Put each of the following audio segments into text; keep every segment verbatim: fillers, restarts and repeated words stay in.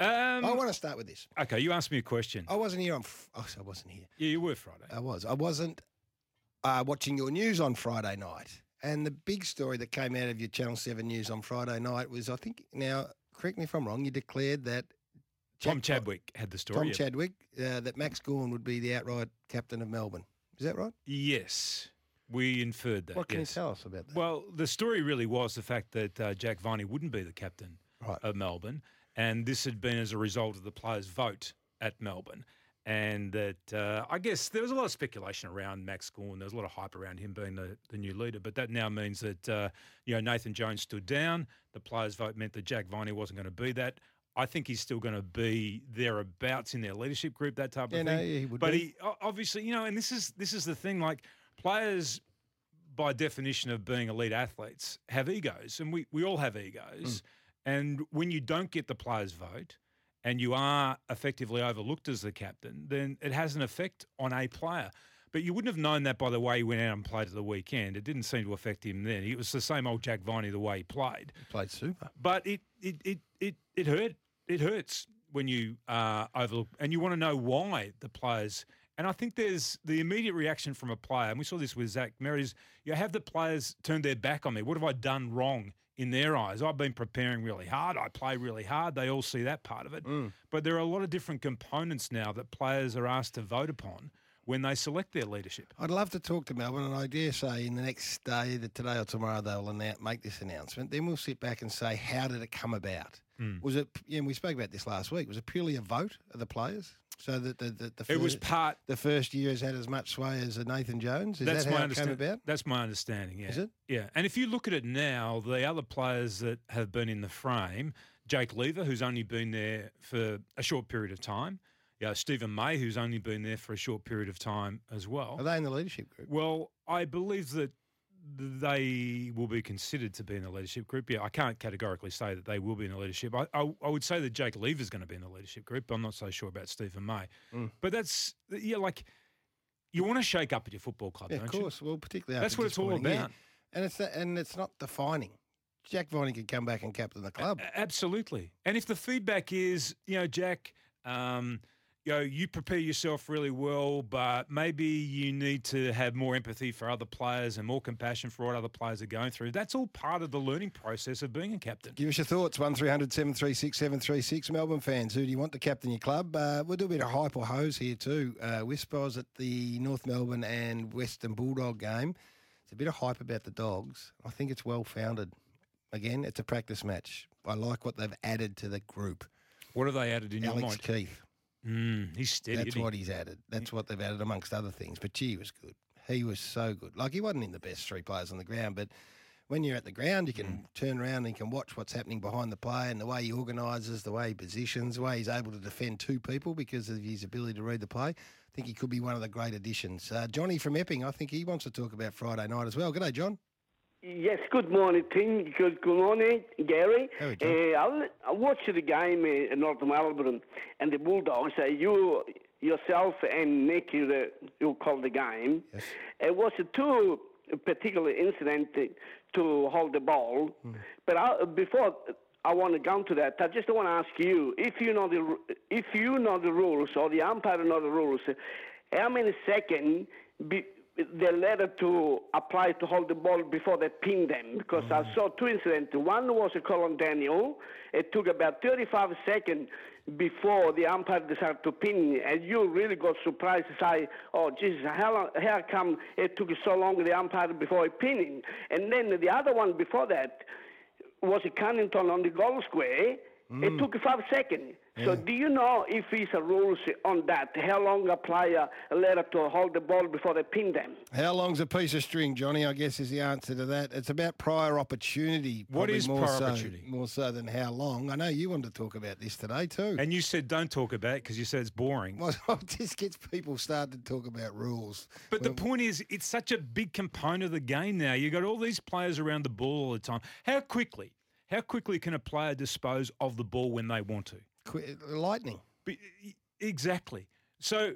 Um, I want to start with this. Okay, you asked me a question. I wasn't here on. F- oh, so I wasn't here. Yeah, you were Friday. I was. I wasn't uh, watching your news on Friday night. And the big story that came out of your Channel seven news on Friday night was, I think, now, correct me if I'm wrong, you declared that Tom Jack- Chadwick had the story. Tom yeah. Chadwick, uh, that Max Gawn would be the outright captain of Melbourne. Is that right? Yes, we inferred that. What can yes. you tell us about that? Well, the story really was the fact that uh, Jack Viney wouldn't be the captain Right. of Melbourne, and this had been as a result of the players' vote at Melbourne. And that uh, I guess there was a lot of speculation around Max Gawn. There was a lot of hype around him being the, the new leader. But that now means that uh, you know Nathan Jones stood down. The players' vote meant that Jack Viney wasn't going to be that. I think he's still going to be thereabouts in their leadership group, that type Yeah, of no, thing. yeah, he would but be. he o- obviously, you know, and this is this is the thing. Like players, by definition of being elite athletes, have egos, and we we all have egos. Mm. And when you don't get the players' vote, and you are effectively overlooked as the captain, then it has an effect on a player. But you wouldn't have known that by the way he went out and played at the weekend. It didn't seem to affect him then. It was the same old Jack Viney the way he played. He played super. But it it it it, it hurt. It hurts when you uh, overlook, and you want to know why the players. And I think there's the immediate reaction from a player, and we saw this with Zach Merritt, is you have the players turn their back on me. What have I done wrong in their eyes? I've been preparing really hard. I play really hard. They all see that part of it. Mm. But there are a lot of different components now that players are asked to vote upon when they select their leadership. I'd love to talk to Melbourne, and I dare say in the next day, that today or tomorrow, they'll announce, make this announcement. Then we'll sit back and say, how did it come about? Mm. Was it, yeah, we spoke about this last week, was it purely a vote of the players? So that the, the, the, It was first, part. the first year has had as much sway as a Nathan Jones? Is That's that my how it came understanding. about? That's my understanding. Yeah. Is it? Yeah. And if you look at it now, the other players that have been in the frame, Jake Lever, who's only been there for a short period of time, yeah, Stephen May, who's only been there for a short period of time as well. Are they in the leadership group? Well, I believe that they will be considered to be in the leadership group. Yeah, I can't categorically say that they will be in the leadership. I, I, I would say that Jake Lever's going to be in the leadership group, but I'm not so sure about Stephen May. Mm. But that's, yeah, like, you want to shake up at your football club, Yeah, don't of you? course. Well, particularly That's after what it's this all morning, yeah. about. And it's that, and it's not defining. Jack Viney could come back and captain the club. A- Absolutely. And if the feedback is, you know, Jack, um, you know, you prepare yourself really well, but maybe you need to have more empathy for other players and more compassion for what other players are going through. That's all part of the learning process of being a captain. Give us your thoughts, one three hundred seven three six seven three six. Melbourne fans, who do you want to captain your club? Uh, we'll do a bit of hype or hose here too. Uh, Whispers at the North Melbourne and Western Bulldog game. It's a bit of hype about the Dogs. I think it's well-founded. Again, it's a practice match. I like what they've added to the group. What have they added in your Alex mind? Keith. Mm, he's steady. That's isn't he? what he's added. That's what they've added amongst other things. But gee, he was good. He was so good. Like, he wasn't in the best three players on the ground, but when you're at the ground, you can Mm. turn around and you can watch what's happening behind the play and the way he organises, the way he positions, the way he's able to defend two people because of his ability to read the play. I think he could be one of the great additions. Uh, Johnny from Epping, I think he wants to talk about Friday night as well. G'day, John. Yes, good morning, Tim. Good, good morning, Gary. How are you, Uh, I, I watched the game in North Melbourne and the Bulldogs. Uh, you yourself and Nick, you, uh, you called the game. Yes. It was a two particular incident to hold the ball. Mm. But I, before I want to go to that, I just want to ask you if you know the if you know the rules or the umpire know the rules. How many seconds? Be, they let her to apply to hold the ball before they pin them, because Mm. I saw two incidents. One was a Colin Daniel. It took about thirty-five seconds before the umpire decided to pin, and you really got surprised to say, oh, Jesus, how, long, how come it took so long, the umpire, before pinning? And then the other one before that was a Cunnington on the goal square. Mm. It took five seconds. So Yeah. do you know if there's a rules on that? How long a player let to hold the ball before they pin them? How long's a piece of string, Johnny? I guess is the answer to that. It's about prior opportunity. What probably is more prior so, opportunity? More so than how long. I know you wanted to talk about this today too. And you said don't talk about it because you said it's boring. Well, this gets people starting to talk about rules. But the Well, point is, it's such a big component of the game now. You've got all these players around the ball all the time. How quickly, how quickly can a player dispose of the ball when they want to? qu- lightning. Be- Exactly. So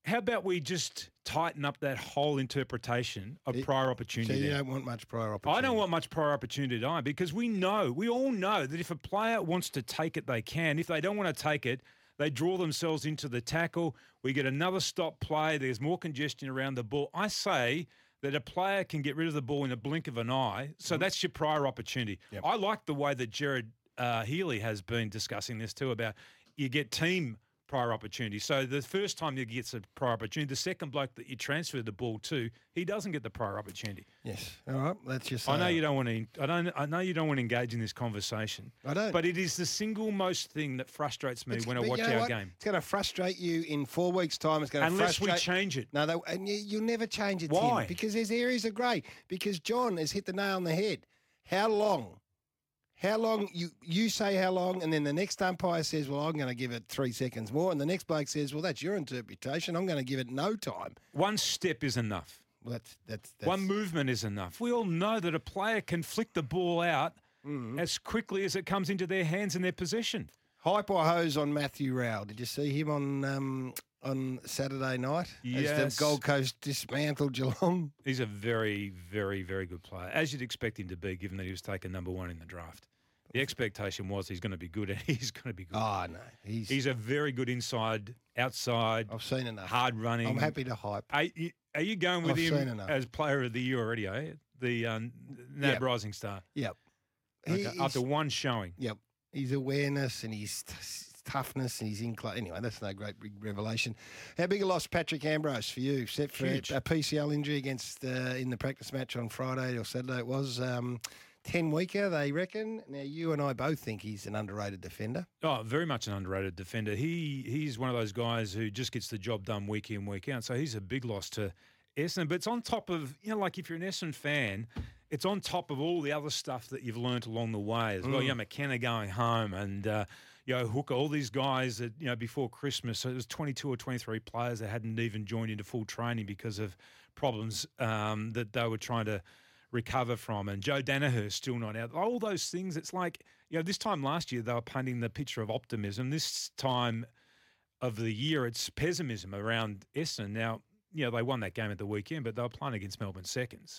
how about we just tighten up that whole interpretation of It- prior So opportunity? you there? don't want much prior opportunity. I don't want much prior opportunity, do I? Because we know, we all know that if a player wants to take it, they can. If they don't want to take it, they draw themselves into the tackle. We get another stop play. There's more congestion around the ball. I say that a player can get rid of the ball in a blink of an eye. So that's your prior opportunity. Yep. I like the way that Jared uh, Healy has been discussing this too about you get team prior opportunity. So the first time you get a prior opportunity, the second bloke that you transfer the ball to, he doesn't get the prior opportunity. Yes. All right. That's just. I know you don't want to. I don't. I know you don't want to engage in this conversation. I don't. But it is the single most thing that frustrates me It's- when I but watch you know our what? game. It's going to frustrate you in four weeks' time. It's going to Unless frustrate. we change it. No, they, and you, you'll never change it. Why? Tim, because there's areas of grey. Because John has hit the nail on the head. How long? How long? You you say how long, and then the next umpire says, "Well, I'm going to give it three seconds more," and the next bloke says, "Well, that's your interpretation. I'm going to give it no time." One step is enough. Well, that's that's, that's One movement is enough. We all know that a player can flick the ball out Mm-hmm. as quickly as it comes into their hands and their possession. Hype or hose on Matthew Rowell. Did you see him on um, on Saturday night as Yes. the Gold Coast dismantled Geelong? He's a very, very, very good player, as you'd expect him to be, given that he was taken number one in the draft. The expectation was he's going to be good, and he's going to be good. Oh no, he's. He's a very good inside, outside, I've seen enough. hard running. I'm happy to hype. Are you, are you going with I've seen him enough. as player of the year already, eh? The um, N A B Yep. Rising Star. Yep. Okay, He- after he's- one showing. Yep. His awareness and his t- toughness and his incline. Anyway, that's no great big revelation. How big a loss, Patrick Ambrose, for you? Set for Huge. a P C L injury against uh, in the practice match on Friday or Saturday. It was um, ten weeker, they reckon. Now you and I both think he's an underrated defender. Oh, very much an underrated defender. He he's one of those guys who just gets the job done week in, week out. So he's a big loss to Essendon. But it's on top of, you know, like if you're an Essendon fan, it's on top of all the other stuff that you've learnt along the way as well. You know, McKenna going home and, uh, you know, Hooker, all these guys that, you know, before Christmas, so it was twenty-two or twenty-three players that hadn't even joined into full training because of problems um, that they were trying to recover from. And Joe Danaher still not out. All those things, it's like, you know, this time last year they were painting the picture of optimism. This time of the year, it's pessimism around Essendon. Now, you know, they won that game at the weekend, but they were playing against Melbourne seconds.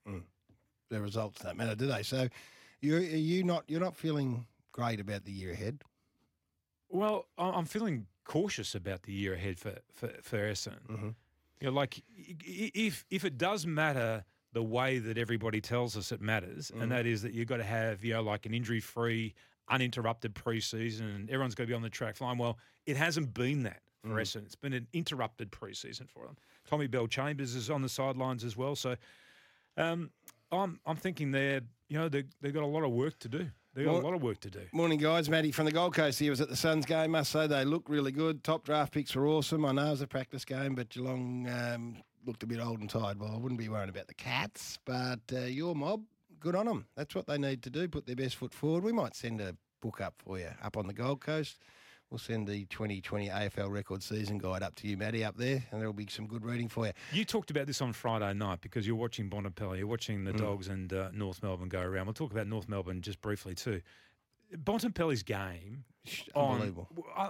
The results don't matter, do they? So you're are you not you're not feeling great about the year ahead. Well, I- I'm feeling cautious about the year ahead for, for, for Essendon. Mhm. You know, like i- i- if if it does matter the way that everybody tells us it matters, Mm. and that is that you've got to have, you know, like an injury-free, uninterrupted preseason and everyone's got to be on the track flying. Well, it hasn't been that for Mm. Essendon. It's been an interrupted preseason for them. Tommy Bell Chambers is on the sidelines as well. So um, I'm I'm thinking they're, you know, they, they've got a lot of work to do. They've got Well- a lot of work to do. Morning, guys. Matty from the Gold Coast here was at the Suns game. Must say they look really good. Top draft picks were awesome. I know it was a practice game, but Geelong um, looked a bit old and tired. Well, I wouldn't be worrying about the Cats, but uh, your mob, good on them. That's what they need to do, put their best foot forward. We might send a book up for you up on the Gold Coast. We'll send the twenty twenty A F L record season guide up to you, Matty, up there, and there'll be some good reading for you. You talked about this on Friday night because you're watching Bontempelli, you're watching Mm. the Dogs and uh, North Melbourne go around. We'll talk about North Melbourne just briefly too. Bontempelli's game, on, Unbelievable. uh,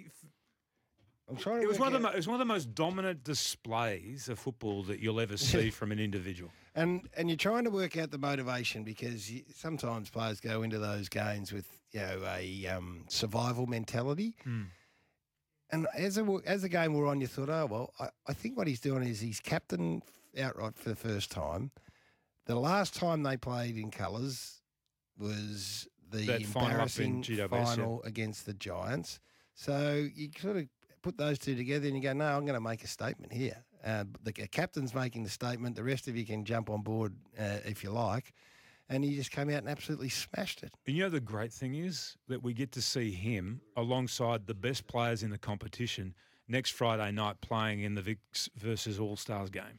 I'm trying to it was work one of the out- mo- it was one of the most dominant displays of football that you'll ever see from an individual. And and you're trying to work out the motivation because you, sometimes players go into those games with you know a um, survival mentality. Mm. And as a, as the game wore on, you thought, oh well, I, I think what he's doing is he's captain outright for the first time. The last time they played in colours was the That final up in embarrassing G W S, yeah. final against the Giants. So you sort of put those two together and you go, no, I'm going to make a statement here. Uh, the captain's making the statement. The rest of you can jump on board uh, if you like. And he just came out and absolutely smashed it. And you know the great thing is that we get to see him alongside the best players in the competition next Friday night playing in the Vicks versus All Stars game.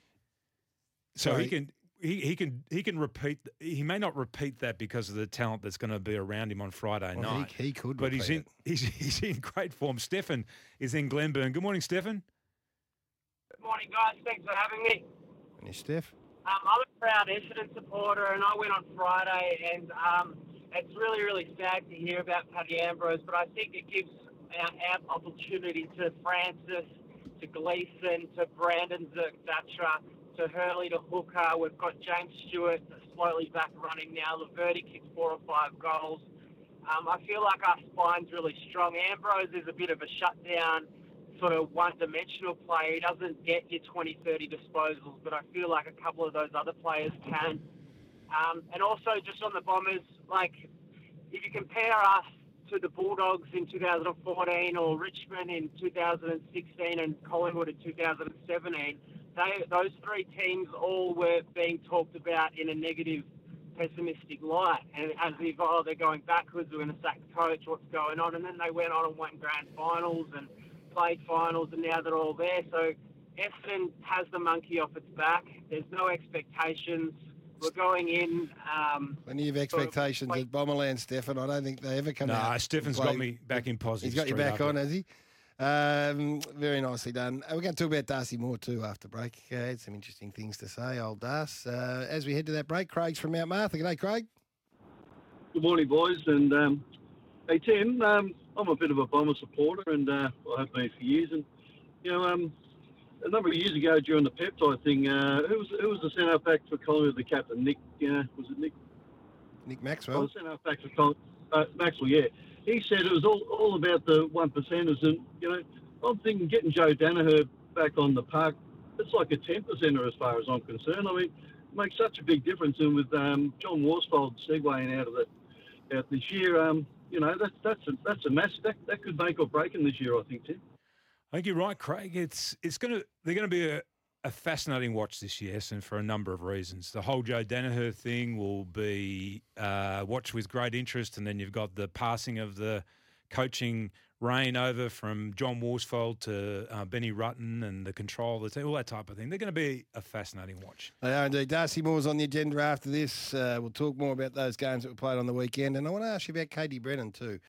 So Sorry. he can he, he can he can repeat. He may not repeat that because of the talent that's going to be around him on Friday Well, night. he, he could, but he's in repeat he's he's in great form. Stefan is in Glenburn. Good morning, Stefan. Good morning, guys. Thanks for having me. it. And Steph? Um, I'm a proud Essendon supporter, and I went on Friday, and um, it's really, really sad to hear about Paddy Ambrose, but I think it gives our, our opportunity to Francis, to Gleeson, to Brandon Zerk-Zatra, to Hurley, to Hooker. We've got James Stewart slowly back running now. Laverty kicked four or five goals. Um, I feel like our spine's really strong. Ambrose is a bit of a shutdown, sort of one-dimensional player. He doesn't get your twenty, thirty disposals, but I feel like a couple of those other players can. Um, and also just on the Bombers, like, if you compare us to the Bulldogs in two thousand fourteen or Richmond in two thousand sixteen and Collingwood in two thousand seventeen, they, those three teams all were being talked about in a negative, pessimistic light, and as if, oh, they're going backwards, we're going to sack the coach, what's going on? And then they went on and won grand finals and played finals, and now they're all there. So Essendon has the monkey off its back. There's no expectations. We're going in. Um, Plenty of expectations sort of, at Bomberland, Stefan. I don't think they ever come No, out. Stephen's and play. got me back in positive. He's got you straight back up. on, has he? Um, very nicely done. Uh, We're going to talk about Darcy Moore too after break. Uh, had some interesting things to say, old Darce. Uh, as we head to that break, Craig's from Mount Martha. G'day, Craig. Good morning, boys. And um, hey, Tim, um, I'm a bit of a Bomber supporter, and uh, I have been for years. And you know, um, a number of years ago during the peptide thing, uh, who was who was the centre back for Collingwood? The captain, Nick. Uh, was it Nick? Nick Maxwell. Oh, the centre back for Collingwood, uh, Maxwell. Yeah, he said it was all, all about the one percenters, and you know, I'm thinking getting Joe Danaher back on the park. It's like a ten percenter as far as I'm concerned. I mean, it makes such a big difference. And with um, John Worsfold segueing out of it out this year, um, you know, that's that's a that's a mass that, that could make or break him this year, I think, Tim. I think you're right, Craig. It's it's going to they're going to be a, a fascinating watch this year, and for a number of reasons. The whole Joe Danaher thing will be uh, watched with great interest, and then you've got the passing of the coaching reign over from John Worsfold to uh, Benny Rutten and the control of the team, all that type of thing. They're going to be a fascinating watch. They are indeed. Darcy Moore's on the agenda after this. Uh, we'll talk more about those games that were played on the weekend, and I want to ask you about Katie Brennan too.